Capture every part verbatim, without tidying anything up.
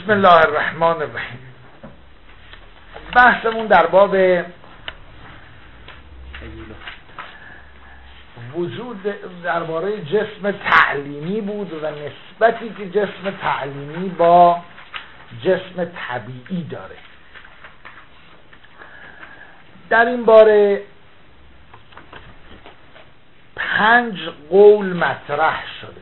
بسم الله الرحمن الرحیم. بحثمون در باب وجود درباره جسم تعلیمی بود و نسبتی که جسم تعلیمی با جسم طبیعی داره. در این باره پنج قول مطرح شده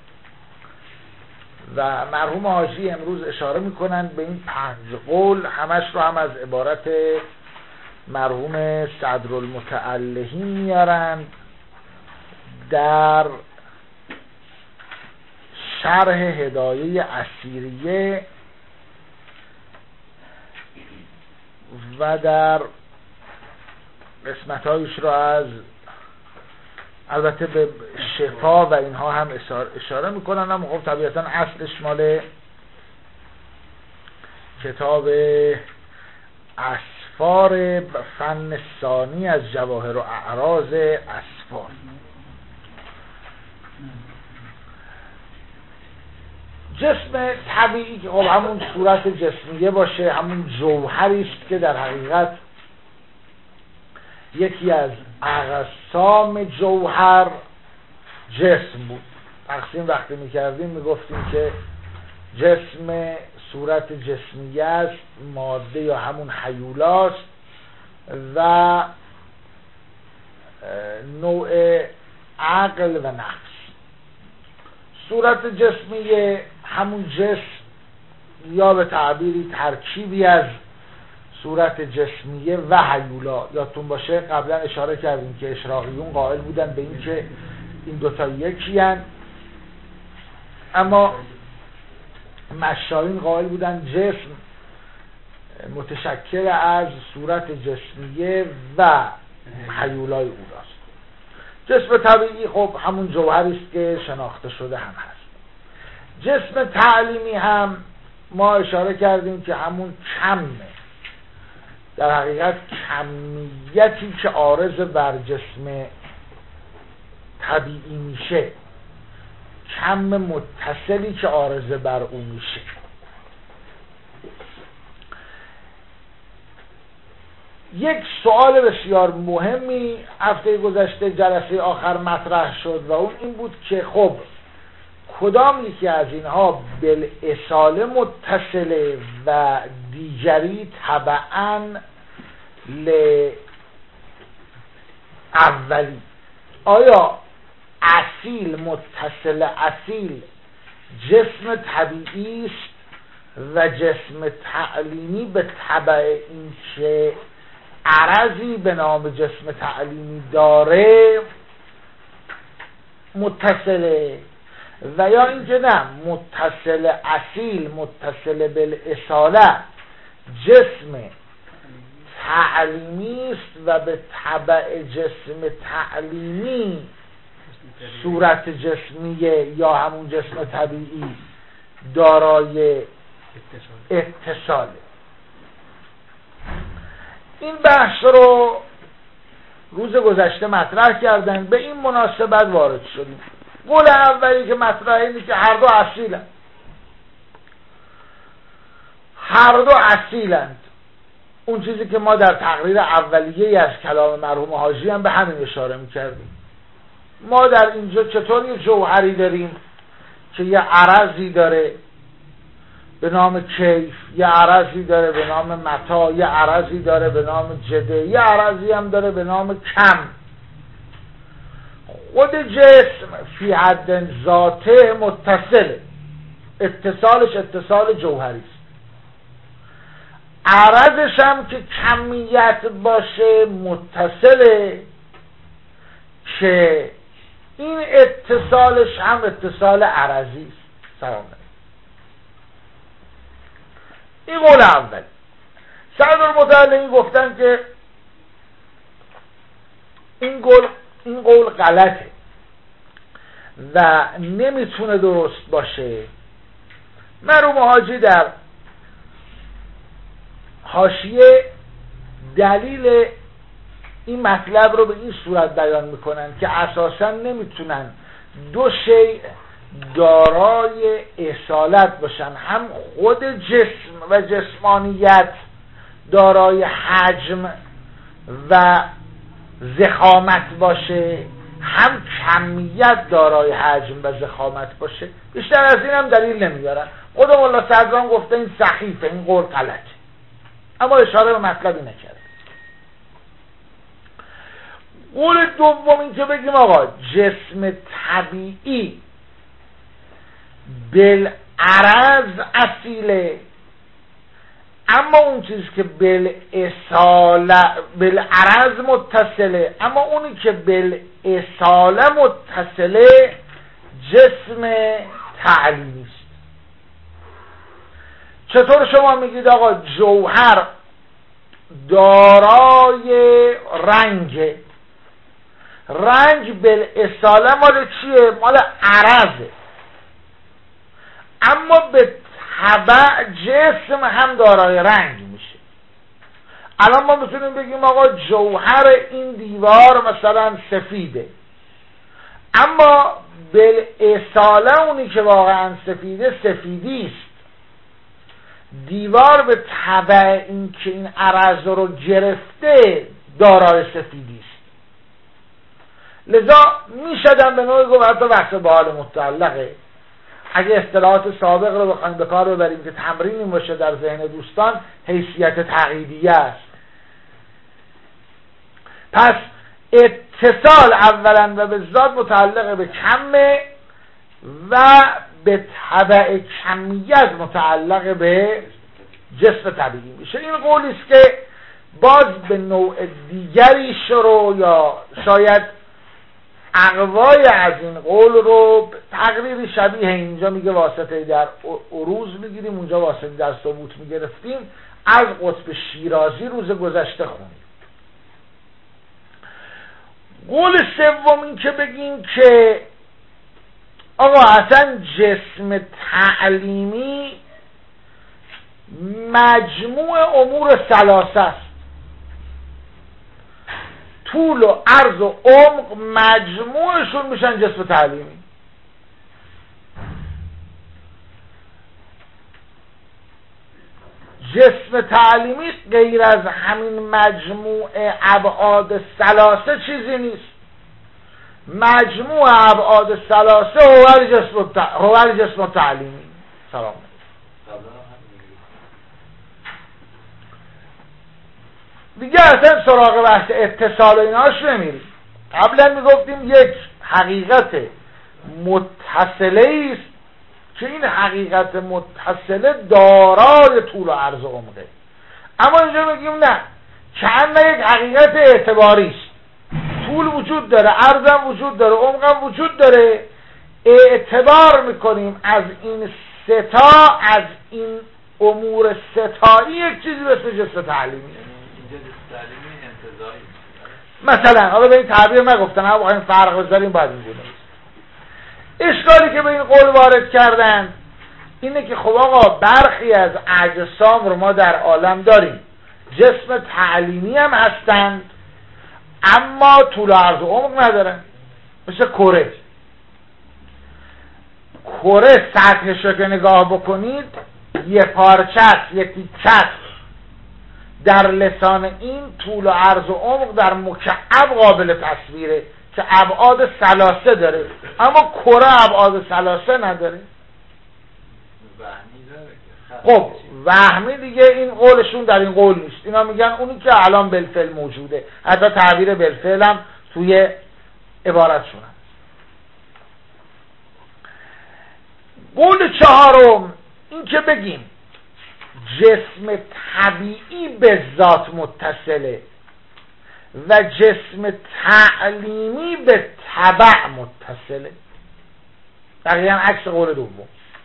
و مرحوم حاجی امروز اشاره میکنند به این پنج قول، همش رو هم از عبارت مرحوم صدرالمتعلهین میارند در شرح هدایه اسیریه و در قسمت‌هایش رو از البته به شفا و اینها هم اشاره میکنن، اما خب طبیعتا اصلش مال کتاب اسفار فن ثانی از جواهر و اعراض اسفار. جسم طبیعی که خب همون صورت جسمیه باشه، همون جوهری است که در حقیقت یکی از اقسام جوهر جسم بود. تقسیم وقتی میکردیم میگفتیم که جسم صورت جسمیه است، ماده یا همون هیولاست و نوع عقل و نفس. صورت جسمیه همون جسم یا به تعبیری ترکیبی از صورت جسمیه و هیولا. یادتون باشه قبلا اشاره کردیم که اشراقیون قائل بودن به این که این دوتا یکی هن، اما مشایین قائل بودن جسم متشکل از صورت جسمیه و هیولای او راست. جسم طبیعی خب همون جوهری است که شناخته شده هم هست. جسم تعلیمی هم ما اشاره کردیم که همون کمه، در حقیقت کمیتی که عارض بر جسم طبیعی میشه، کم متصلی که عارض بر اون میشه. یک سوال بسیار مهمی هفته گذشته جلسه آخر مطرح شد و اون این بود که خب کدام یکی از اینها بالاصاله متصله و دیگری تبعاً اولی؟ آیا اصیل متصل اصیل جسم طبیعی است و جسم تعلیمی به تبع این که عرضی به نام جسم تعلیمی داره متصله، و یا اینکه نه، متصل اصیل متصل بالاصاله جسم تعلیمی است و به تبع جسم تعلیمی صورت جسمیه یا همون جسم طبیعی دارای اتصاله. این بحث رو روز گذشته مطرح کردن، به این مناسبت وارد شدیم. قول اولی که مطرح اینه که هر دو اصیلند، هر دو اصیلند. اون چیزی که ما در تقریر اولیه از کلام مرحوم حاجی هم به همین اشاره میکردیم. ما در اینجا چطور یه جوهری داریم که یه عرضی داره به نام کیف، یه عرضی داره به نام متا، یه عرضی داره به نام جده، یه عرضی هم داره به نام کم. خود جسم فی حد ذاته متصله، اتصالش اتصال جوهری است. عرضش هم که کمیت باشه متصله، که این اتصالش هم اتصال عرضی است. سلام. این قول اول. صدرالمتعلهین گفتن که این قول این قول غلطه و نمیتونه درست باشه. مرحوم حاجی در حاشیه دلیل این مطلب رو به این صورت بیان میکنن که اساسا نمیتونن دو شیء دارای اصالت باشن، هم خود جسم و جسمانیت دارای حجم و ضخامت باشه، هم کمیت دارای حجم و ضخامت باشه. بیشتر از این هم دلیل نمیارن. خود مولا صدران گفته این سخیفه، این قول غلطه، اما اشاره به مطلبی نکرد. قول دوم این که بگیم آقا جسم طبیعی بالعرض اصیله، اما اون چیزی که بالاصاله بالعرض متصله، اما اونی که بالاصاله متصله جسم تعلیمی است. چطور شما میگید آقا جوهر دارای رنگ، رنگ بالاصاله مال چیه؟ مال عرضه، اما به تبع جسم هم دارای رنگ میشه. الان ما میتونیم بگیم آقا جوهر این دیوار مثلا سفیده، اما بالاصاله اونی که واقعا سفیده سفیدی است. دیوار به تبع این که این عرض رو گرفته دارای سفیدی است. لذا میشدن به نوعی گفت حتی بحث به حال متعلقه. اگه اصطلاحات سابق رو بخوایم به کار ببریم که تمرینی باشه در ذهن دوستان، حیثیت تعقیدیه است. پس اتصال اولا و به ذات متعلق به کمه و به تبع کمیت متعلق به جسم طبیعی میشه. این قولی است که باز به نوع دیگری شروع یا شاید اقوای از این قول رو تقریری شبیه اینجا میگه واسطه در عروض میگیریم، اونجا واسطه در ثبوت میگرفتیم، از قطب شیرازی روز گذشته خونیم. قول سوم این که بگیم که آقا اصلا جسم تعلیمی مجموع امور ثلاثه است، طول و عرض و عمق مجموعشون میشن جسم تعلیمی. جسم تعلیمی غیر از همین مجموع ابعاد ثلاثه چیزی نیست. مجموع ابعاد ثلاثه هو جسم هو جسم تعلیمی. سلام. دیگه اصلا سراغ بحث اتصال و ایناش نمیریم. قبلا میگفتیم یک حقیقت متصله است که این حقیقت متصله دارای طول و عرض و عمقه، اما اینجا میگیم نه، چند یک حقیقت اعتباری است. طول وجود داره، عرض وجود داره، عمق وجود داره. اعتبار میکنیم از این ستا، از این امور ستایی یک چیزی به اسم جسم تعلیمی. مثلا حالا به این تعبیر نگفتن، اما بخوایم فرق بذاریم باید این بوده. اشکالی که به این قول وارد کردن اینه که خب آقا برخی از اجسام رو ما در عالم داریم جسم تعلیمی هم هستند اما طول و عرض و عمق ندارن. مثل کره کره سطحش رو که نگاه بکنید یه پارچه است، یه تیکه است. در لسان این طول و عرض و عمق در مکعب قابل تصویره که ابعاد ثلاثه داره، اما کره ابعاد ثلاثه نداره. خب وهمی دیگه این قولشون در این قول نیست. اینا میگن اونی که الان بالفعل موجوده، حتی تعبیر بالفعل هم توی عبارتشون هست. قول چهارم این که بگیم جسم طبیعی به ذات متصله و جسم تعلیمی به تبع متصله. دقیقا عکس قول دوم.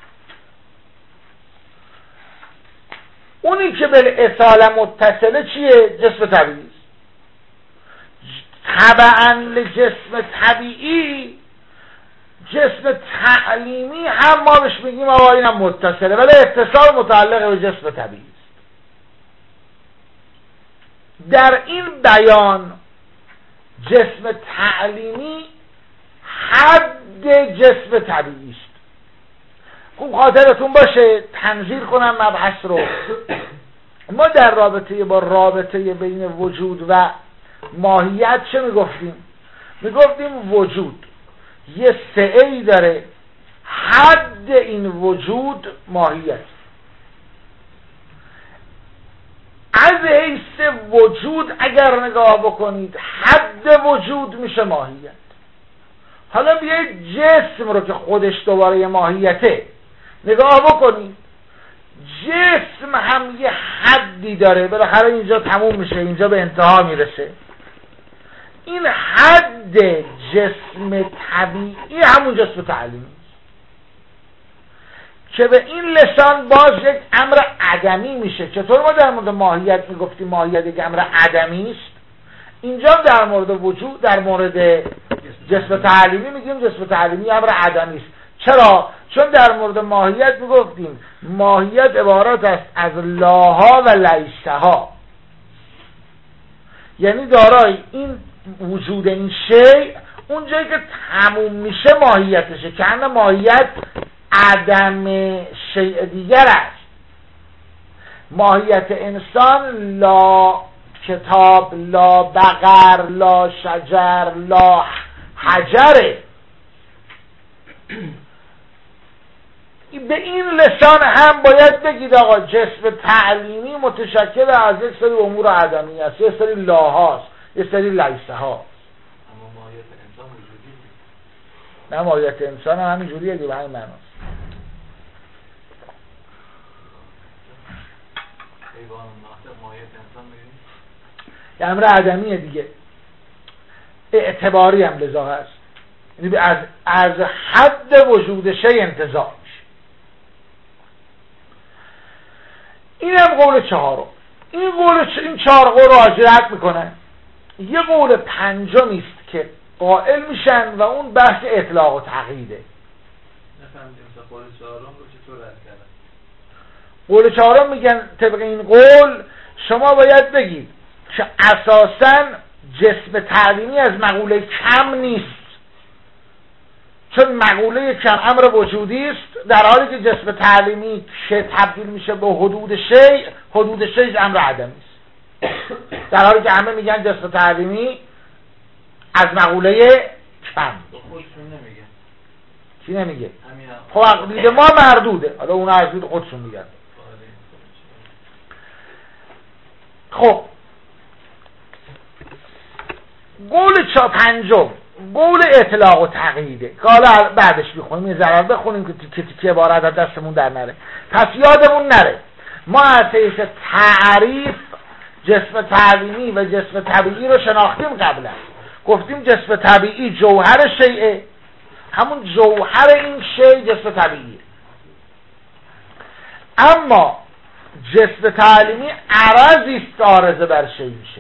اونی که به اصاله متصله چیه؟ جسم طبیعی است. تبعاً لجسم طبیعی جسم تعلیمی هم ما بهش میگیم آقا اینم متصله، ولی اتصال متعلق به جسم طبیعی است. در این بیان جسم تعلیمی حد جسم طبیعی است. خوب خاطرتون باشه تنظیر کنم مبحث رو. ما در رابطه با رابطه بین وجود و ماهیت چه میگفتیم؟ میگفتیم وجود یه سعی داره، حد این وجود ماهیت. از حیث وجود اگر نگاه بکنید حد وجود میشه ماهیت. حالا بیایید جسم رو که خودش دوباره یه ماهیته نگاه بکنید، جسم هم یه حدی داره، بالاخره اینجا تموم میشه، اینجا به انتها میرسه. این حد جسم طبیعی همون جسم تعلیمی که به این لسان باز یک امر عدمی میشه. چطور ما در مورد ماهیت میگفتیم ماهیت یک امر عدمی است، اینجا در مورد وجود، در مورد جسم تعلیمی میگیم جسم تعلیمی امر عدمی است. چرا؟ چون در مورد ماهیت میگفتیم ماهیت عبارت است از لاها و لیسها، یعنی دارای این وجود این شیء اون جایی که تموم میشه ماهیتشه، که ان ماهیت عدم شیء دیگر است. ماهیت انسان لا کتاب، لا بقر، لا شجر، لا حجره. به این لسان هم باید بگید آقا جسم تعلیمی متشکل از یک سری امور عدمی است، یک سری لاهاست، یک سری لیسه ها. اما ماهیت انسان وجودی نه، ماهیت انسان هم همین جوریه دیگه، به همین معناست. ایوان ناطق ماهیت انسان میگیم یه امر عدمیه دیگه، اعتباری هم لذا هست، یعنی از از حد وجود شی انتزاع میشه. این هم قول چهارم. این قول چ... این چهار قول رو اجرت میکنن. یه قول پنجمی است که قائل میشن و اون بحث اطلاق و تقییده. نفهمیدیم تا قول چهارم رو چطور رد کردن. قول چهارم میگن طبق این قول شما باید بگید که اساساً جسم تعلیمی از مقوله کم نیست، چون مقوله کم امر وجودی است، در حالی که جسم تعلیمی که تبدیل میشه به حدود شیء، حدود شیء امر عدمی است. در حالی که همه میگن جسم تعلیمی از مقوله کم. خودشون نمیگه. کی نمیگه؟ خب عقیده ما مردوده، حالا اون از دید خودشون میگن. خب قول چا پنجم قول اطلاق و تقییده که حالا بعدش میخونیم، این ضرر بخونیم که تیکه تیکه عبارت از دستمون در نره. پس یادمون نره ما از حیث تعریف جسم تعلیمی و جسم طبیعی رو شناختیم قبلا. گفتیم جسم طبیعی جوهر شیء، همون جوهر این شیء جسم طبیعیه. اما جسم تعلیمی عرضی است که عارضه بر شیء میشه.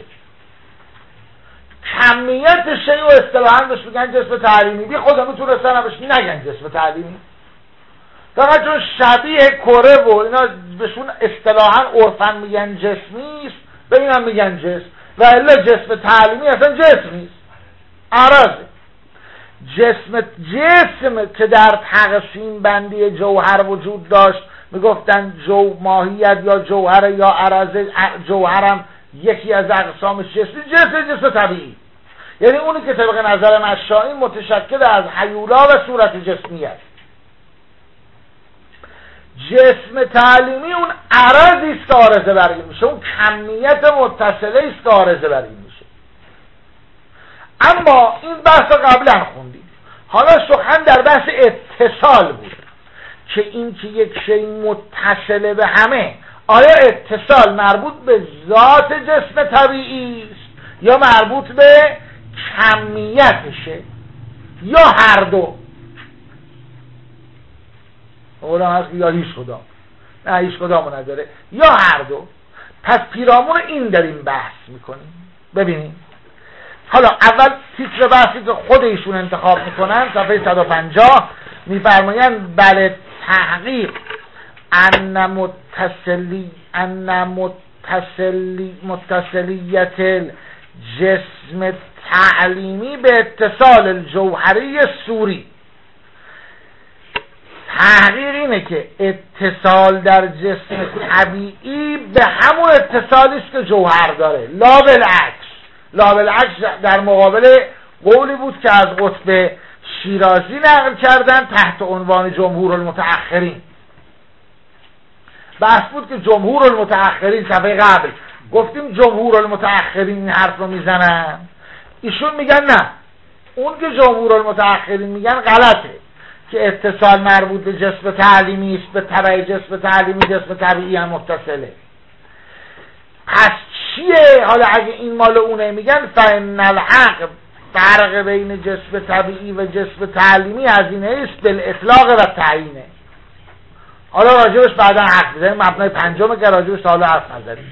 کمیت شیء و اصطلاحاً بهش میگن جسم تعلیمی. بی خدا میتونستن بهش نگن جسم تعلیمی، فقط چون شبیه کره و اینا بهشون اصطلاحاً عرفاً میگن جسمی است، به اینم میگن جسم. و الا جسم تعلیمی اصلا جسم نیست، عرضه. جسم جسم که در تقسیم بندی جوهر وجود داشت، میگفتن جو ماهیت یا جوهر یا عرضه. جوهرم یکی از اقسامش جسمی، جسم جسم طبیعی، یعنی اونی که طبق نظر مشائی متشکل از هیولا و صورت جسمی است. جسم تعلیمی اون عرضی است که عارضه بر این میشه، اون کمیت متصله است که عارضه بر این میشه. اما این بحث رو قبلا خوندیم، حالا سخن در بحث اتصال بود که این که یک شی متصله به همه، آیا اتصال مربوط به ذات جسم طبیعی است یا مربوط به کمیتشه یا هر دو؟ اولا هست یا هیچ کدام، نه هیچ کدامو نداره، یا هر دو. پس پیرامون این داریم بحث میکنیم. ببینیم حالا اول تیتر بحثی که خود ایشون انتخاب میکنن صفحه صد و پنجاه میفرمایند بله تحقیق ان متصلی ان متصلی متصلیت الجسم تعلیمی به اتصال الجوهری سوری. تحقیق اینه که اتصال در جسم طبیعی به همون اتصالی است که جوهر داره، لا بالعکس. لا بالعکس در مقابل قولی بود که از قطب شیرازی نقل کردن تحت عنوان جمهور المتأخرین. بحث بود که جمهور المتأخرین صفحه قبل گفتیم جمهور المتأخرین این حرف رو میزنن، ایشون میگن نه، اون که جمهور المتأخرین میگن غلطه که اتصال مربوط به جسم تعلیمی است، به تبع جسم تعلیمی جسم طبیعی هم متصله. پس چیه؟ حالا اگه این مال اونه میگن فإن العقل، فرق بین جسم طبیعی و جسم تعلیمی از اینه است بالاطلاق و تعیینه. حالا راجبش بعدا حرف بزنیم، مبنای پنجم که راجبش حالا حرف نزدیم.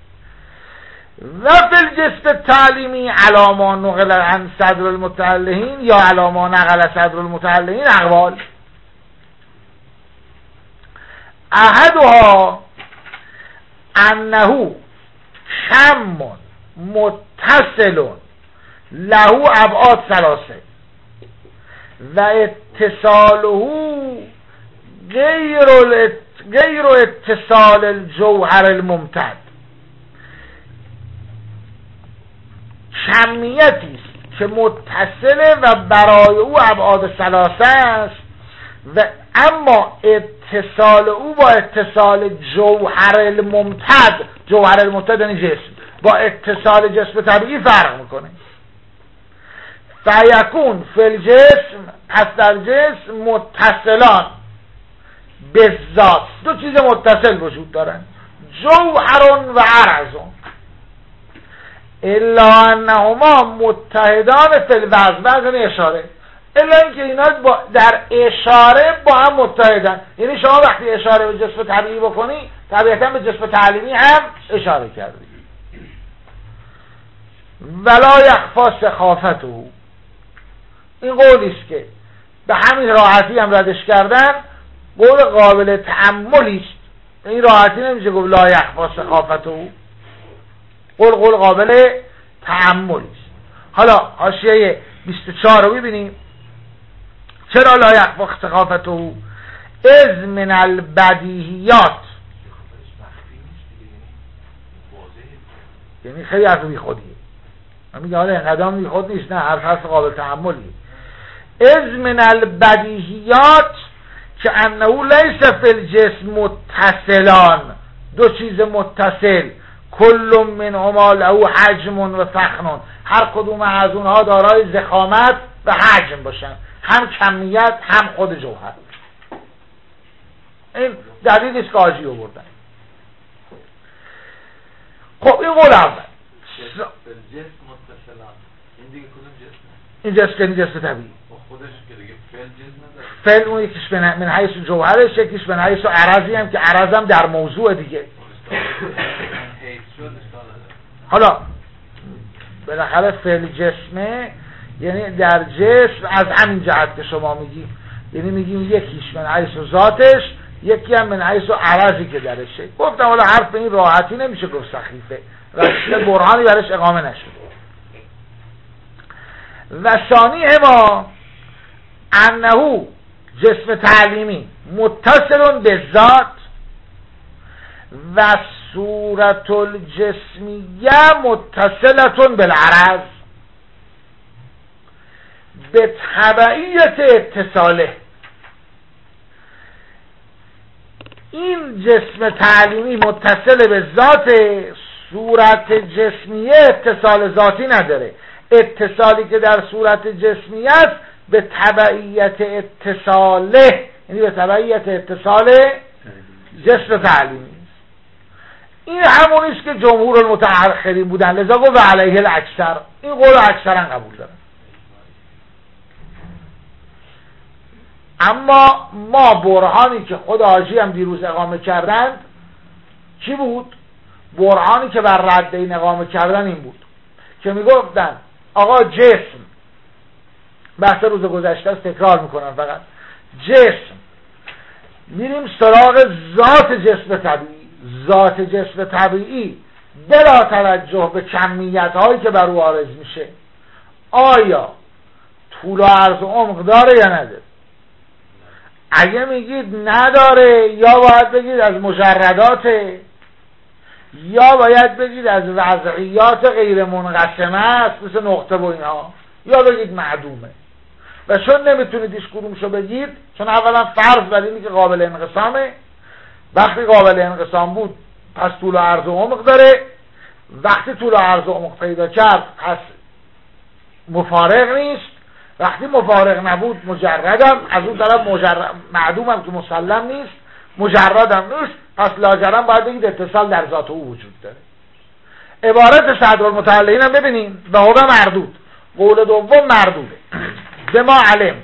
و فی الجسم تعلیمی علاما نقل عن صدر المتعلهین یا علاما نقل صدر المتعلهین اقوال. احدها انه شم متصل له ابعاد ثلاثه و اتصاله غیر غیر اتصال الجوهر الممتد. کمیتی است که متصله و برای او ابعاد ثلاثه است و اما اتصال او با اتصال جوهر الممتد، جوهر الممتد یعنی جسم، با اتصال جسم طبیعی فرق میکنه. فیکون فی الجسم، پس در جسم متصلان به ذات، دو چیز متصل وجود دارن، جوهرون و عرضون، الا انهما متحدان فی الوزن، وزن اشاره، الا اینکه اینا با در اشاره با هم متحدن. یعنی شما وقتی اشاره به جسم طبیعی بکنی طبیعتا به جسم تعلیمی هم اشاره کردی. ولا یخفا سخافته، این قولی است که به همین راحتی هم ردش کردن، قول قابل تأملی است. این راحتی نمیشه گفت لا یخفا سخافته، قول قول قابل تأملی است. حالا حاشیه بیست و چهار رو ببینیم. چرا لا یخفا سخافته؟ از من البدیهیات، یعنی خیلی حرف بی خودیه. من میگه حالا اینقدر بی خود نیست، نه، حرف حرف قابل تأملی. از من البدیهیات که انه لیس فی الجسم متصلان، دو چیز متصل، کل منهما له حجم و فخن، هر کدوم از اونها دارای ضخامت و حجم باشن، هم کمیت هم خود جوهر. این دلیل است که آجی آوردن. خب این قول اول جسم متصلان، این دیگه کدوم جسم؟ این جسم که جسم طبیعی خودش که دیگه فعل جسم نداره. فعل اون یکیش من حیث جوهرش، یکیش من حیث عرضی هم که عرض هم در موضوع دیگه. حالا بالاخره فعل جسمه، یعنی در جسم از همین جهت که شما میگی، یعنی میگیم یکیش من حیث ذاتش، یکی هم من حیث عرضی که درشه. گفتم حالا حرف به این راحتی نمیشه گفت سخیفه، رسیل برهانی برش اقامه نشده. و ثانی ما انه جسم تعلیمی متصل به ذات و صورت الجسمیه متصلتون بالعرض به تبعیت اتصاله. این جسم تعلیمی متصل به ذات، صورت جسمیه اتصال ذاتی نداره. اتصالی که در صورت جسمیه است به تبعیت اتصاله، یعنی به تبعیت اتصال جسم تعلیمی. این همونیست که جمهور المتأخرین بودن، لذا گفت و علیه الاکثر، این قول اکثرا قبول دارن. اما ما برهانی که خود حاجی هم دیروز اقامه کردند چی بود؟ برهانی که بر رد این اقامه کردن این بود که میگفتن آقا جسم، بحث روز گذشته است تکرار میکنم فقط، جسم میریم سراغ ذات جسم طبیعی، ذات جسم طبیعی بلا توجه به کمیت هایی که بر او عارض میشه آیا طول و عرض و عمق داره یا نداره؟ اگه میگید نداره، یا باید بگید از مجرداته، یا باید بگید از وضعیات غیر منقسمه است مثل نقطه و اینها، یا بگید معدومه. و چون نمیتونید هیچ کدومشو بگید، چون اولا فرض بر اینی که قابل انقسامه، وقتی قابل انقسام بود پس طول و عرض و عمق داره، وقتی طول و عرض و عمق پیدا کرد پس مفارق نیست، وقتی مفارق نبود مجردم، از اون طرف مجرد معدومم که مسلم نیست، مجردم نیست، پس لاجرم باید بگید اتصال در ذات او وجود داره. عبارت صدرالمتعلقین هم ببینیم و هو مردود، قول دوم مردوده. به ما علمت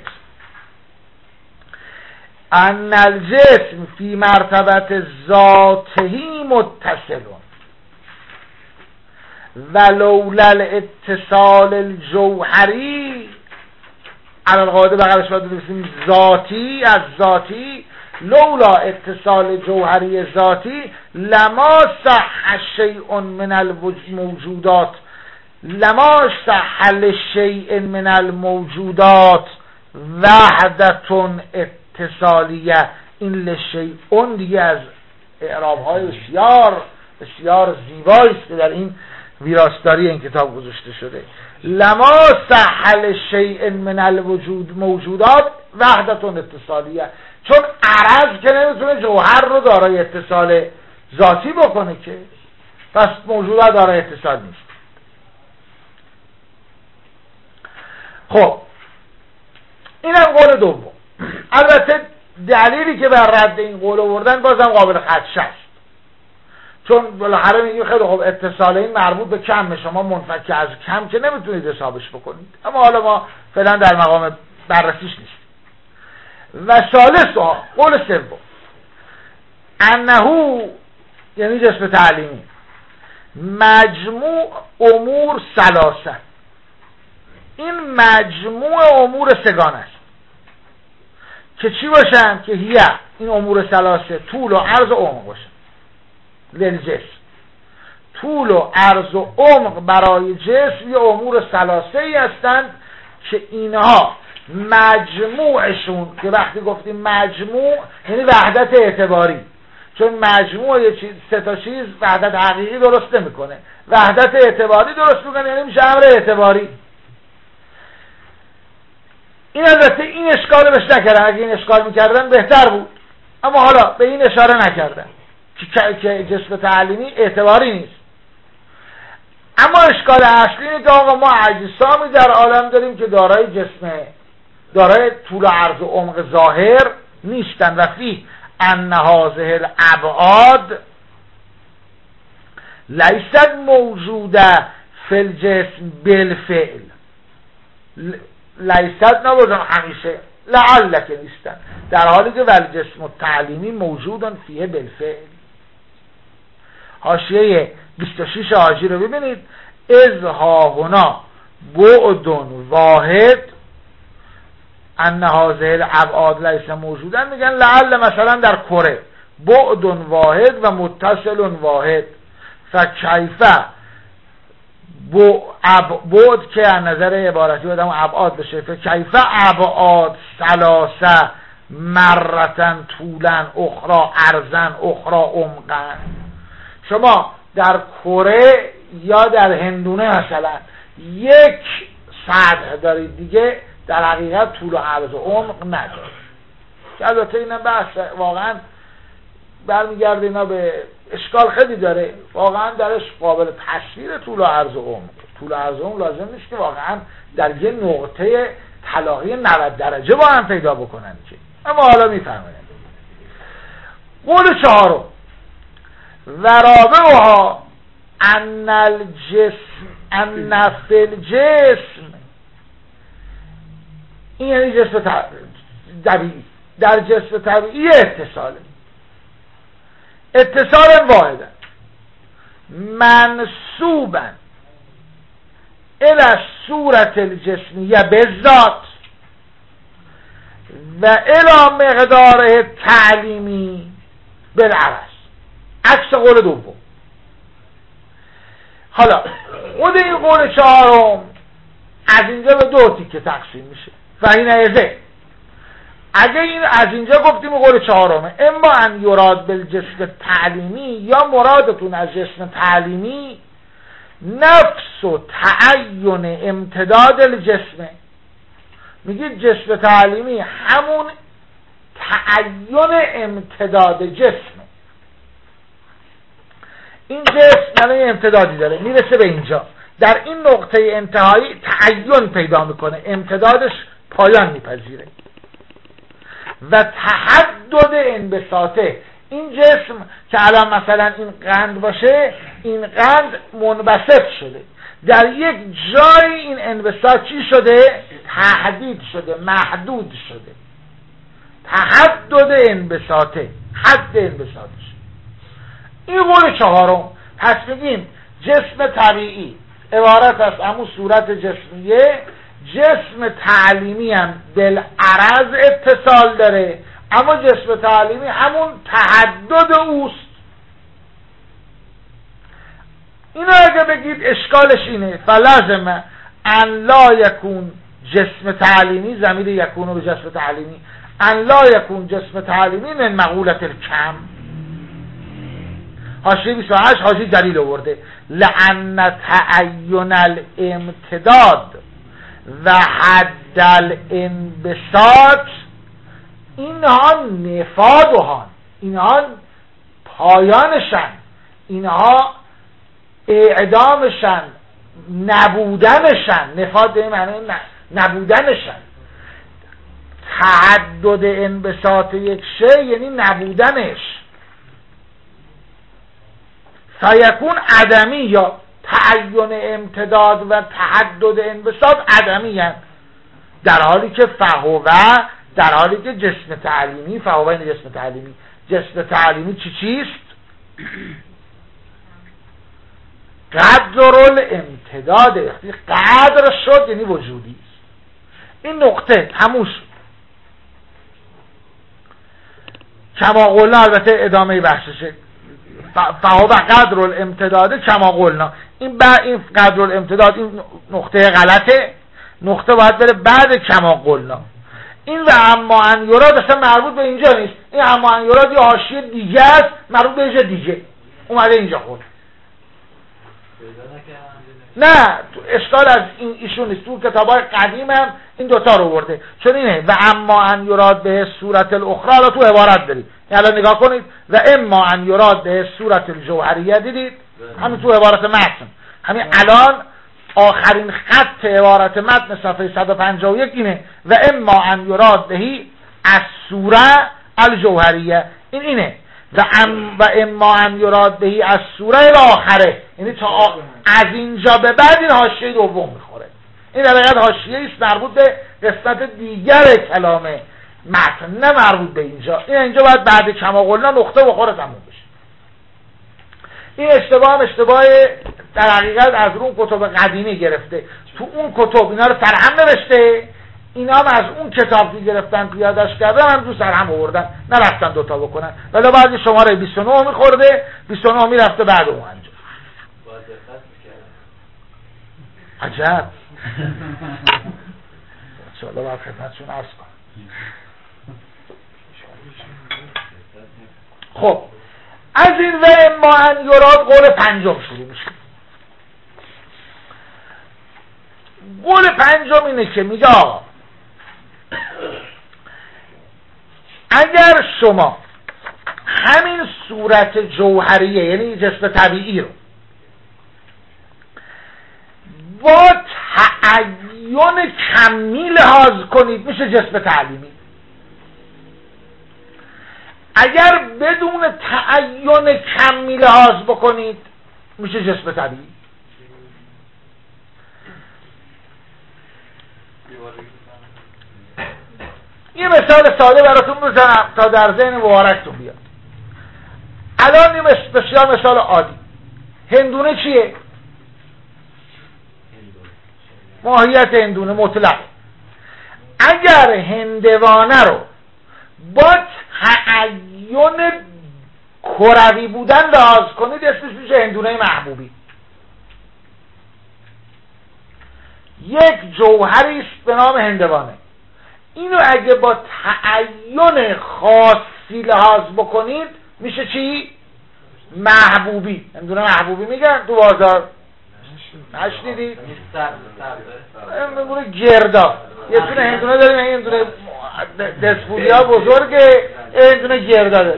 ان الجسم فی مرتبت ذاته متصل ولولا الاتصال الجوهری، على القاعده بغلش باید بنویسیم ذاتی، از ذاتی، لولا اتصال جوهری ذاتی لما صح شیء من الموجودات، لما صح لشیء من الموجودات وحدتون اتصالیه. این لشیء دیگه از اعراب‌های بسیار بسیار زیبایی است که در این ویراستاری این کتاب گذاشته شده. لما صح لشیء من الوجود موجودات وحدتون اتصالیه، چون عرض که نمیتونه جوهر رو دارای اتصال ذاتی بکنه که، پس موجودات دارای اتصال نیست. خب اینم قول دوم. البته دلیلی که بر رد این قول آوردن بازم قابل خدشه است، چون بالاخره میگیم خیلی خب اتصال این مربوط به کم، شما منفک از کم که نمیتونید حسابش بکنید، اما حالا ما فعلا در مقام بررسیش نیست. و ثالثا قول سوم انه، یعنی جسم تعلیمی، مجموع امور ثلاثه، این مجموع امور سگانه است که چی باشن؟ که هیه، این امور ثلاثه طول و عرض و عمق باشن. للجسم طول و عرض و عمق برای جسم یه امور ثلاثه ای هستند که اینها مجموعشون، که وقتی گفتیم مجموع یعنی وحدت اعتباری، چون مجموع یه چیز سه تا چیز وحدت حقیقی درست نمیکنه، وحدت اعتباری درست میکنه، یعنی میشه امر اعتباری. این البته این اشکال بهش نکردن، اگه این اشکال میکردن بهتر بود، اما حالا به این اشاره نکردن که جسم تعلیمی اعتباری نیست. اما اشکال اصلی اینه که آقا ما اجسامی در عالم داریم که دارای جسم، دارای طول و عرض و عمق ظاهر نیستن، و فی ان هذه الابعاد لیست موجوده فی الجسم بالفعل، لیست نبودن همیشه، لعل که نیستن، در حالی که ول جسم التعلیمی موجودن فیه بالفعل. حاشیه بیست و شش حاجی رو ببینید. از ها هنا بعد واحد ان هذه الابعاد لیس موجودن، میگن لعل مثلا در کره بعد واحد و متصل واحد، فکیفه بعد که از نظر عبارتی بدم ابعاد بشه، فکیفه ابعاد ثلاثه مرتن طولن اخرى عرضن اخرى عمقن. شما در کره یا در هندونه مثلا یک سطح دارید دیگه، در حقیقت طول و عرض و عمق ندارید، که البته اینا بحث واقعا برمیگرده، اینا به اشکال خیلی داره، واقعا درش قابل تصویر طول و عرض و عمق. طول و عرض و عمق لازم نیست که واقعا در یه نقطه تلاقی نود درجه با هم پیدا بکنن که، اما حالا میفهمید. قول چهارم و رابعها ان الجسم ان فی الجسم، این یعنی جسم طبیعی، در جسم طبیعی اتصاله، اتصال واحده منسوبا الى صورت الجسمیه بالذات و الى مقداره تعلیمی بالعرض، عکس قول دوم. حالا خود این قول چهارم از اینجا به دو تیکه تقسیم میشه. و این ایزه اگه این از اینجا گفتیم قول چهارمه، اما ان یراد بالجسم تعلیمی، یا مرادتون از جسم تعلیمی نفس و تعین امتداد الجسم، میگید جسم تعلیمی همون تعین امتداد جسمه. این جسم یعنی امتدادی داره میرسه به اینجا، در این نقطه انتهایی تعین پیدا میکنه، امتدادش پایان میپذیره. و تحدد انبساطه، این جسم که الان مثلا این قند باشه، این قند منبسط شده، در یک جای این انبساط چی شده؟ تحدید شده، محدود شده. تحدد انبساطه، حد انبساطش. این قول چهارم. پس میگیم جسم طبیعی عبارت از همون صورت جسمیه، جسم تعلیمی هم بالعرض اتصال داره، اما جسم تعلیمی همون تحدد اوست. اینو اگه بگید اشکالش اینه، فلازم ان لا یکون جسم تعلیمی، ضمیر یکونو به جسم تعلیمی، ان لا یکون جسم تعلیمی من مقولت الکم. حاشیه بیست و هشت حاشیه دلیل آورده، لأن تعین الامتداد و حد الانبساط اینها نفادهان، اینها پایانشن، اینها اعدامشن، نبودنشن. نفاد به معنی نبودنشن. تعدد انبساط یک شی یعنی نبودنش. فیکون عدمی، یا تعین امتداد و تحدد انبساط عدمی هست، در حالی که فهوه، در حالی که جسم تعلیمی، فهوه این جسم تعلیمی، جسم تعلیمی چی چیست؟ قدر الامتداد. وقتی قدر شد یعنی وجودی است. این نقطه هموش کما قلنا، البته ادامه بحثشه، فهو قدر الامتداد کما قلنا. این با این قدر الامتداد این نقطه غلطه، نقطه باید بره بعد کما قلنا. این و اما ان یراد اصلا مربوط به اینجا نیست. این اما ان یراد یه حاشیه دیگه است، مربوط به جای دیگه اومده اینجا خود. نه اشکال از این ایشون نیست، تو کتابای قدیم هم این دوتا رو برده. چون اینه و اما ان یراد به صورت الاخرى، حالا تو عبارت دارید، الان نگاه کنید، و اما ان یراد به صورت الجوهریه، دیدید همین تو عبارت متن، همین الان آخرین خط عبارت متن صفحه صد و پنجاه و یک اینه، و اما ان یراد بهی از صوره الجوهریه، این اینه، و ام و اما ان یراد بهی از سوره الاخره، یعنی تا از اینجا به بعد این حاشیه دوم میخوره. این در حقیقت حاشیه است مربوط به قسمت دیگر کلام متن، نه مربوط به اینجا. این اینجا باید بعد کما قلنا نقطه بخوره تموم بشه. این اشتباه هم اشتباه در حقیقت از اون کتب قدیمی گرفته، تو اون کتب اینا رو سرهم نوشته، اینا هم از اون کتاب که گرفتن پیادش کردن هم تو سرهم آوردن، نرفتن دوتا بکنن، ولی بعد شماره بیست و نه میخورده، بیست و نه میرفته بعد اون انجا. عجب انشاءالله باید خدمتشون عرض کنم. خب از این و اما ان یراد قول پنجم شروع میشه. قول پنجم اینه که میگه آقا اگر شما همین صورت جوهریه یعنی جسم طبیعی رو با تعین کمی لحاظ کنید میشه جسم تعلیمی. اگر بدون تعین کمی لحاظ بکنید میشه جسم طبیعی. یه مثال ساده براتون بزنم تا در ذهن مبارکتون بیاد. الان این بسیار مثال عادی. هندونه چیه؟ ماهیت هندونه مطلق. اگر هندوانه رو با تعین کروی بودن لحاظ کنید اسمش میشه هندونه محبوبی. یک جوهری است به نام هندوانه. اینو اگه با تعین خاصی لحاظ بکنید میشه چی؟ محبوبی. نمیدونه محبوبی میگن تو بازار نشنیدید؟ نمیدونه گردا یه تونه هندونه داریم، این هندونه دسپولی ها بزرگه، این هندونه گردا داریم.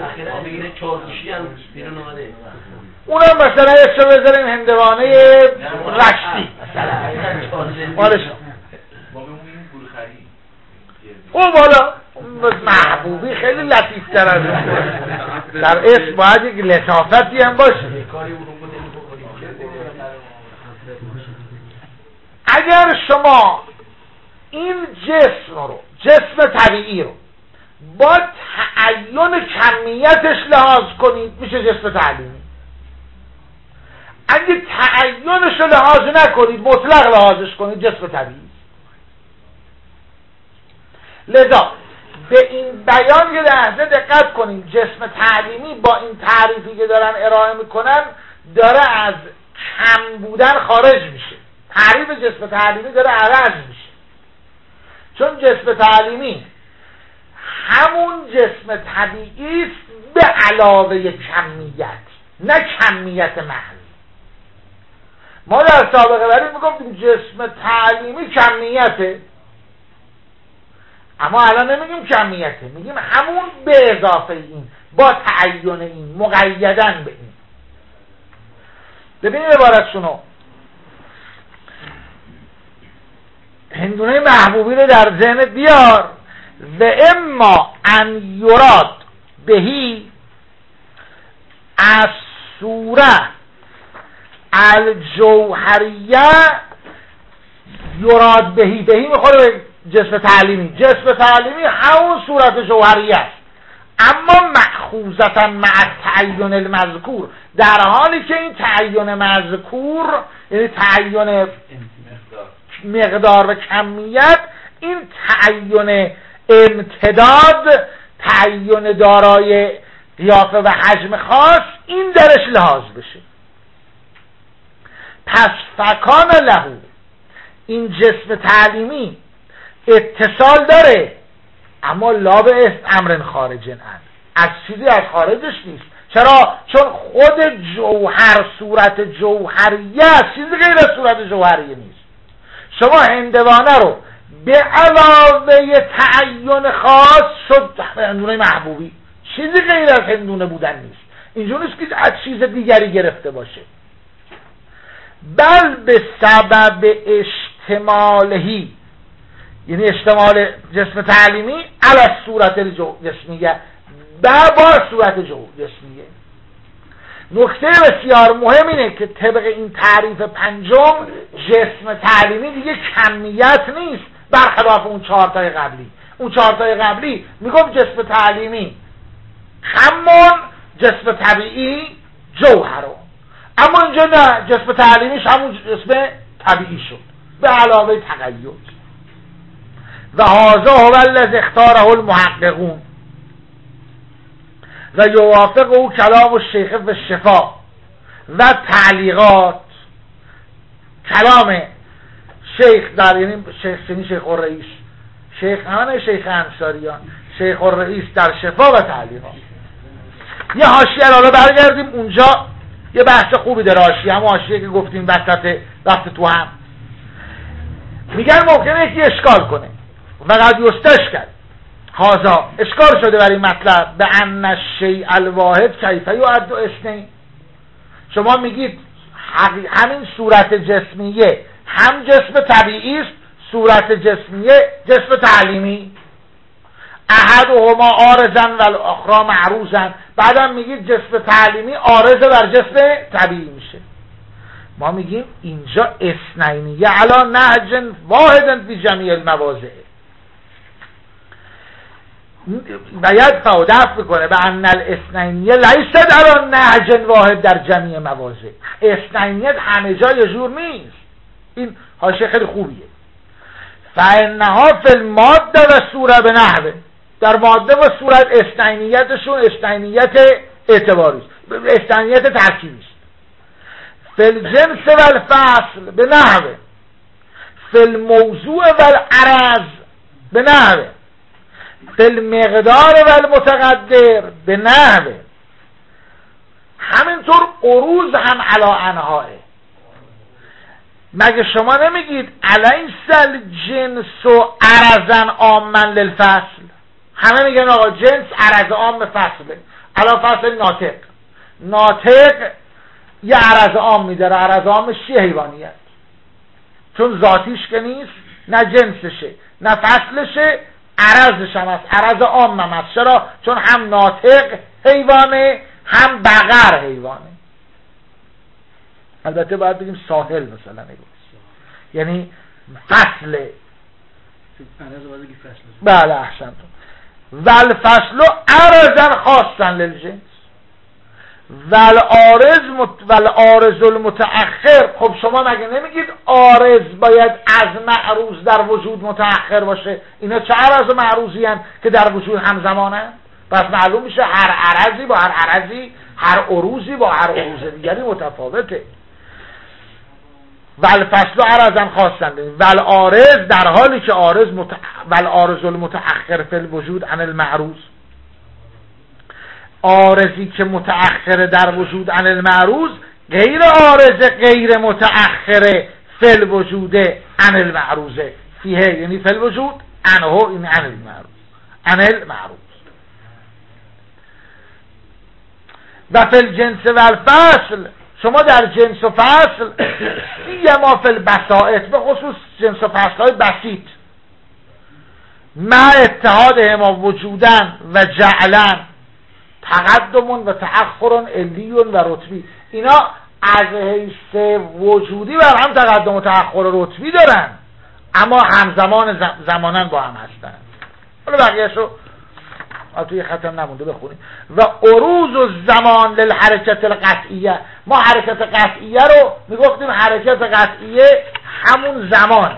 اونم مثلا اسم بذاریم هندوانه رشتی مالش اون بالا محبوبی خیلی لطیف تر از در اسم باید یک لطافتی هم باشه. اگر شما این جسم رو، جسم طبیعی رو با تعین کمیتش لحاظ کنید میشه جسم تعلیمی. اگه تعینش رو لحاظ نکنید، مطلق لحاظش کنید، جسم طبیعی. لذا به این بیان یه لحظه دقت کنید. جسم تعلیمی با این تعریفی که دارن ارائه میکنن داره از کم بودن خارج میشه. تعریف جسم تعلیمی داره عوض میشه، چون جسم تعلیمی همون جسم طبیعی است به علاوه کمیت، نه کمیت محض. ما در سابقه بریم میگفتیم جسم تعلیمی کمیته، اما الان نمیگیم کمیته، میگیم همون به اضافه این، با تعین این، مقیدن به این. ببینید عبارتشونو، هندونه محبوبی رو در ذهنت بیار. و اما ان یراد بهی از صوره الجوهریه، یراد بهی، بهی میخوره به جسم تعلیمی. جسم تعلیمی همون صورت جوهریه است، اما مأخوذتا مع تعین المذکور، در حالی که این تعین مذکور یعنی تعین مقدار و کمیت، این تعین امتداد، تعین دارای قیافه و حجم خاص، این درش لحاظ بشه. پس فکان لهو، این جسم تعلیمی اتصال داره، اما لا به امر خارجن ان، از چیزی از خارجش نیست. چرا؟ چون خود جوهر صورت جوهریه است، چیزی غیر از صورت جوهریه نیست. شما هندوانه رو به علاوه تعین خاص شد هندونه محبوبی، چیزی غیر از هندونه بودن نیست. اینجور نیست که از چیز دیگری گرفته باشه. بل به سبب اشتمالهی، یعنی اشتمال جسم تعلیمی علی صورت جسمیه، با صورت جسمیه. نکته بسیار مهم اینه که طبق این تعریف پنجم، جسم تعلیمی دیگه کمیت نیست، برخلاف اون چهارتای قبلی. اون چهارتای قبلی میگم جسم تعلیمی همون جسم طبیعی جوهرو، اما اینجا نه، جسم تعلیمیش همون جسم طبیعی شد به علاوه تقید. و هذا هو الذی اختاره المحققون و یوافق او کلام الشیخ و شفا و تعلیقات. کلام شیخ در یعنی شیخ سنی شیخ الرئیس، شیخ همه شیخ انصاریان، شیخ الرئیس در شفا و تعلیقات. یه حاشیه حالا برگردیم اونجا، یه بحث خوبی داره حاشیه، هم حاشیه که گفتیم وسط رفت تو هم. میگن ممکنه یکی اشکال کنه و قد یستشکل هازا، اشکال شده برای مطلب به ان الشیء الواحد کیف یعد اثنین. شما میگید همین صورت جسمیه هم جسم طبیعی است، صورت جسمیه جسم تعلیمی، احدهما عارضا و الاخری معروضا، بعدم میگید جسم تعلیمی عارض بر جسم طبیعی میشه. ما میگیم اینجا اثنینیه علی نهج واحد فی جمیع المواضع، باید تعادف بکنه به ان الاثنینیه لیست علی نهج واحد در جمیع مواضع. اثنینیت همه جا یه جور نیست. این حاشیه خیلی خوبیه. فانها فی الماده و صوره به نحوه، در ماده و صورت اثنینیتشون اثنینیت اعتباری است، اثنینیت ترکیبی است. فی الجنس و الفصل به نحوه، فی الموضوع و العرض به نحوه، فل مقدار و المتقدر به نحوه. همینطور عروض هم علا انهاه. مگه شما نمیگید الیس الجنس و عرضا عامن للفصل؟ همه میگن آقا جنس عرض عام فصله. الان فصل ناطق، ناطق یه عرض عام میداره. عرض عامش چیه؟ حیوانیت، چون ذاتیش که نیست، نه جنسشه نه فصلشه، عرضش هم هست، عرض عام هم هست. چرا؟ چون هم ناطق حیوانه هم بقر حیوانه. البته باید بگیم ساحل مثلا نگوست، یعنی فصله. بله احسنتون. ول فصل عرضا خاصا للجنس ول عارض مت... ول عارض المتأخر. خب شما مگه نمیگید عارض باید از معروض در وجود متأخر باشه؟ اینا چه عرض و معروضی هستند که در وجود همزمانند؟ پس معلوم میشه هر عرضی با هر عرضی، هر عروضی با هر عروض دیگری متفاوته. ول فصل عرضا خاصا ول عارض، در حالی که عارض مت... ول عارض المتأخر فی الوجود عن المعروض، عارضی که متأخر در وجود عن المعروض غیر عارض غیر متأخر فی الوجود عن المعروض فیه، یعنی فی الوجود عنه این عن المعروض عن المعروض. و فی الجنس و الفصل، شما در جنس و فصل سیما فی البسائط، به خصوص جنس و فصل های بسیط، مع اتحادهما وجودن و جعلن تقدم و تأخر علی و رتبی، اینا از حیث وجودی بر هم تقدم و تأخر رتبی دارن، اما همزمان زمانن با هم هستن. حالا بقیه‌شو توی ختم نمونده بخونیم. و عروض الزمان للحرکت القطعیه، ما حرکت قطعیه رو میگفتیم حرکت قطعیه همون زمان،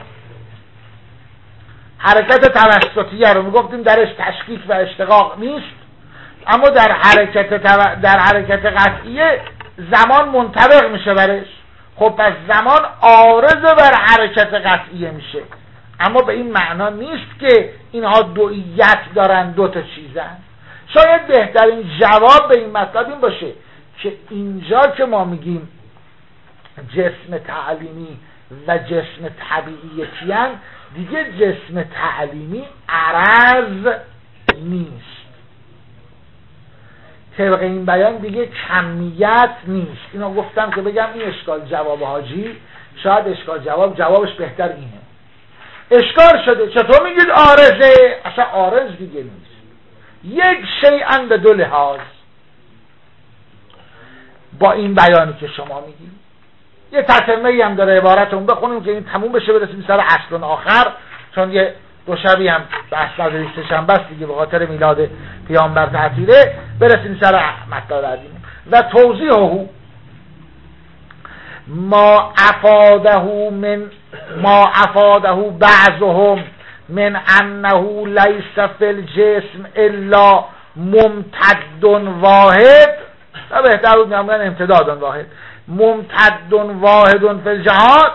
حرکت توسطیه رو میگفتیم درش تشکیک و اشتقاق نیست، اما در حرکت در حرکت قطعیه زمان منطبق میشه برش. خب پس زمان عارض بر حرکت قطعیه میشه، اما به این معنا نیست که اینها دوئیت دارن، دو تا چیزن. شاید بهترین جواب به این مطلب این باشه که اینجا که ما میگیم جسم تعلیمی و جسم طبیعیتی هن، دیگه جسم تعلیمی عرض نیست، طبق این بیان دیگه کمیت نیست. اینو گفتم که بگم این اشکال جواب حاجی، شاید اشکال جواب جوابش بهتر اینه. اشکال شده چطور میگید عارضه؟ اصلا عارض دیگه نیست، یک شیئا به دو لحاظ. با این بیانی که شما میگید یه تتمه‌ای هم داره، عبارتون بخونیم که این تموم بشه برسیم سر اصل آخر، چون یه دو شبی هم بحث از ریسته شنبه است دیگه، به خاطر میلاد پیامبر تعطیله، برسیم سر مطلب بعدی. و توضیحه ما افاده من ما افاده بعضهم من انه لیس فی الجسم الا ممتد واحد، و بهتر بود میگن امتداد واحد، ممتد واحد فی الجهات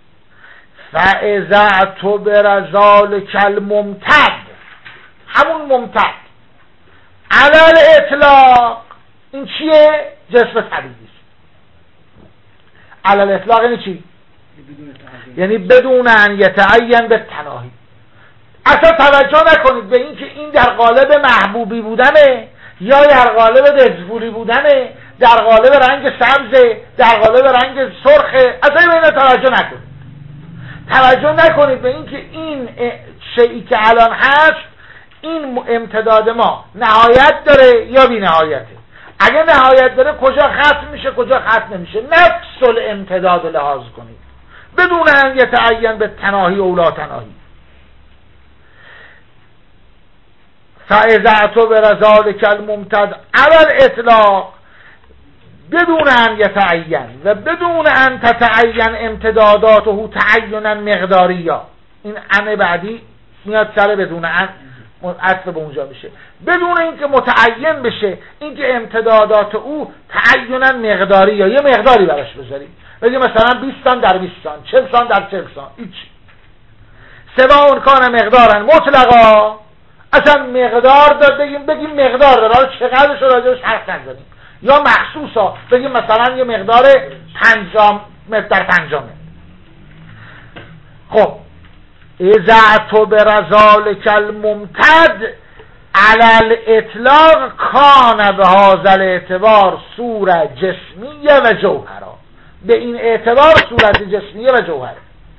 فاذا اعتبر ذلک الممتد، همون ممتد علی الاطلاق، این چیه؟ جسم طبیعی است. علی الاطلاق یعنی چی؟ یعنی بدون ان یتعین به تناهی. اصلا توجه نکنید به این که این در قالب محبوبی بودنه یا در قالب دزفوری بودنه، در قالب رنگ سبزه، در قالب رنگ سرخه، اصلا به این توجه نکنید. توجه نکنید به این که این شیئی که الان هست، این امتداد ما نهایت داره یا بی نهایته. اگه نهایت داره کجا ختم میشه کجا ختم نمیشه، نفس الامتداد لحاظ کنید بدون ان یتعین به تناهی او لا تناهی. فاذا اعتبر ذلک الممتد علی الاطلاق بدون ان یتعین و بدون ان تتعین امتداداته تعینا مقداریا، این ان بعدی میاد سر بدون ان عطف به اونجا میشه، بدون اینکه متعین بشه اینکه امتدادات او تعینا مقداریا، یه مقداری براش بذاریم، بگیم مثلا بیست سان در بیست سان، چهل سان در چهل سان، هیچ. سواء کان مقدارا مطلقا اصلا مقدار داد بگیم بگیم مقدار داره، حالا چقدرش رو راجعش حرف نزنیم. یا مخصوصا بگیم مثلا یه مقدار پنجام متر در پنجامه. خب اذا تو برزالک الممتد علی الاطلاق کان به هذا الاعتبار صورت جسمیه و جوهره، به این اعتبار صورت جسمیه و جوهره.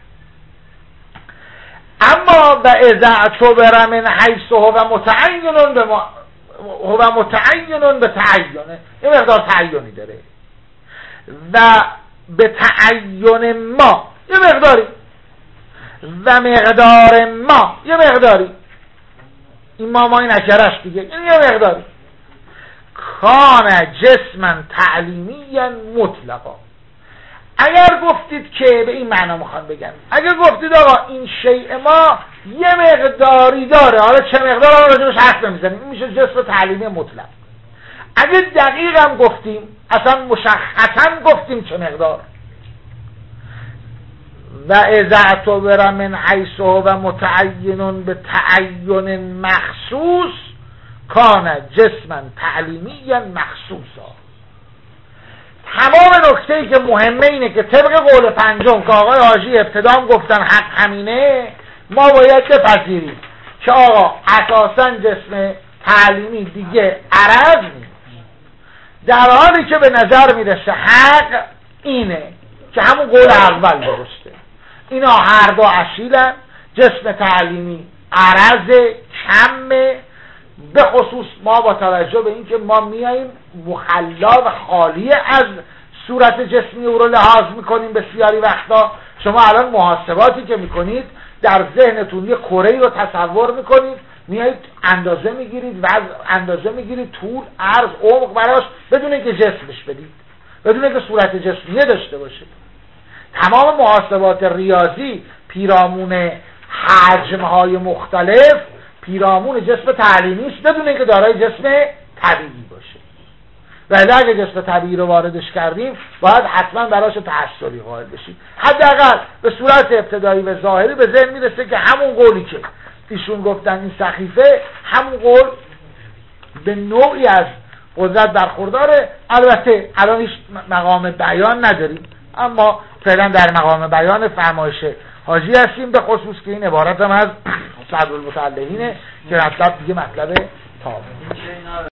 اما و اذا اعتبر من حیث هو متعین به ما هو متعین به تعینه، یه مقدار تعینی داره و به تعین ما یه مقداری و مقدار ما یه مقداری، این ما مای نکرش دیگه، این یه مقداری. کان جسما تعلیمیا مطلقا. اگر گفتید که به این معنا میخوان بگن، اگر گفتید آقا این شیء ما یه مقداری داره، حالا چه مقدار رو راجبش حرف نمیزنیم، این میشه جسم تعلیمی مطلق. اگر دقیق هم گفتیم، اصلا مشخصا گفتیم چه مقدار، و اذا اعتبر من حیث و متعین به تعین مخصوص کان جسما تعلیمیا مخصوصا. تمام نکته‌ای که مهمه اینه که طبق قول پنجم که آقای حاجی ابتدام گفتن حق همینه، ما باید بپذیریم که آقا اساساً جسم تعلیمی دیگه عرض نیست، در حالی که به نظر میرسه حق اینه که همون قول اول درسته. اینا هر دو اصیلن، جسم تعلیمی عرض کمه، به خصوص ما با توجه به اینکه ما میاییم مخلا و خالی از صورت جسمی او رو لحاظ میکنیم بسیاری وقتا. شما الان محاسباتی که میکنید در ذهنتون یه کره‌ای رو تصور میکنید، میایید اندازه میگیرید و اندازه میگیرید طول، عرض، عمق براش، بدون اینکه جسمش بدید، بدون اینکه صورت جسمیه داشته باشه. تمام محاسبات ریاضی پیرامون حجم‌های مختلف پیرامون جسم تعلیمی است، بدون اینکه دارای جسم طبیعی باشه. ولی اگه جسم طبیعی رو واردش کردیم باید حتما براش تحصیلی قائل بشیم. حداقل به صورت ابتدایی و ظاهری به ذهن میرسه که همون قولی که ایشون گفتن این سخیفه، همون قول به نوعی از قدرت برخورداره. البته الان هیچ مقام بیان نداریم، اما فعلا در مقام بیان فرمایش حاجی هستیم، به خصوص که این عبارت هم از صدر المتعلقینه که مطلب دیگه مطلب تابع